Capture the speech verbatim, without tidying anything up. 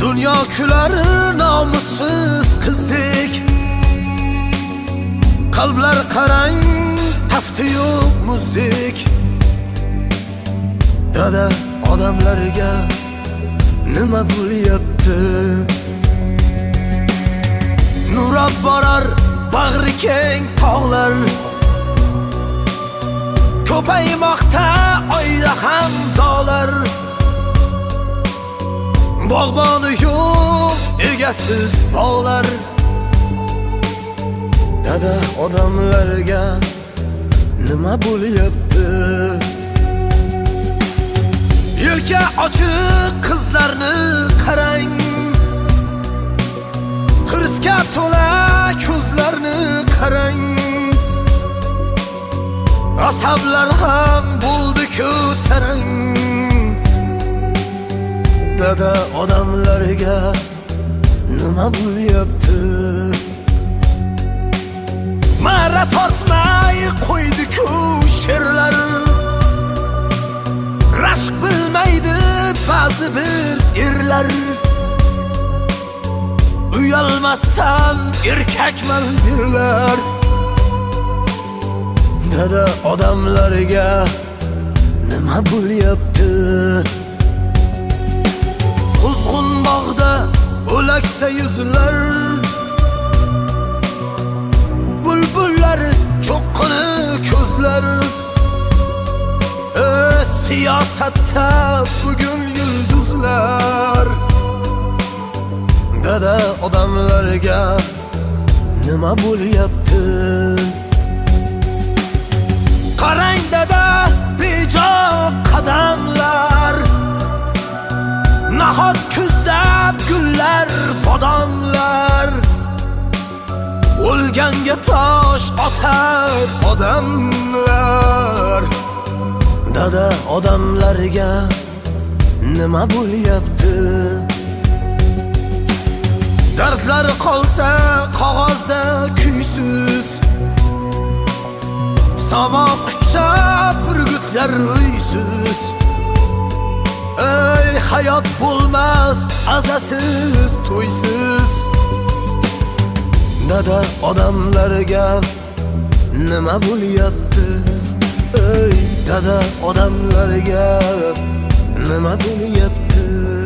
Dünya küler namussuz qizdek, qalblar qarang tafti yo'q muzdek. Dada odamlarga nima bo'lyapti? Nurab borar bag'ri keng tog'lar, ko'paymoqda oyda ham dog'lar. Bog'boni yo'q egasiz bog'lar. Dada odamlarga nima bo'lyapti? Yelka ochiq qizlarni qarang, hirsga to'la ko'zlarni qarang. Asablar ham bo'ldi-ku tarang. Dada odamlarga nima bo'lyapti? Mara tortmay qo'ydi-ku she'rlar, rashq bilmaydi ba'zi bir erlar. Uyalmasdan erkakman derlar. Dada odamlarga nima bo'lyapti? Quzg'un bog'da o'laksa yuzlar, bulbullar cho'qqini ko'zlar. Ey siyosatda bugun yulduzlar. Dada odamlarga nima bo'lyapti? Qarang dada bejo qadamlar, nahot kuzda gullar bodomlar. O'lganga tosh otar odamlar. Dada odamlarga nima bo'lyapti? Dardlar qolsa qog'ozda kuysiz, samo quchsa burgutlar uysiz. Ey hayot bo'lmas azasiz to'ysiz. Dada odamlarga nima bo'lyapti? Ey dada odamlarga nima bo'lyapti?